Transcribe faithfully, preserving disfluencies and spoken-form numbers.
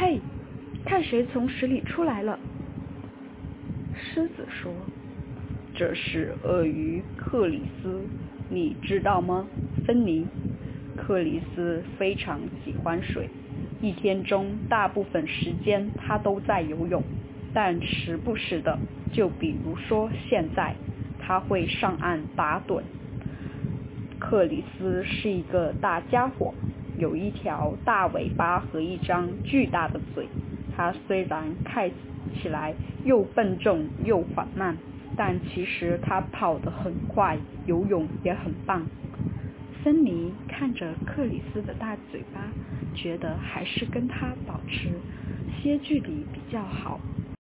嘿，看谁从水里出来了。狮子说， 这是鳄鱼克里斯，你知道吗，芬妮？克里斯非常喜欢水，一天中大部分时间他都在游泳，但时不时的，就比如说现在，他会上岸打盹。克里斯是一个大家伙，有一条大尾巴和一张巨大的嘴。他虽然看起来又笨重又缓慢，但其实他跑得很快，游泳也很棒。 芬妮看着克里斯的大嘴巴，觉得还是跟他保持些距离比较好。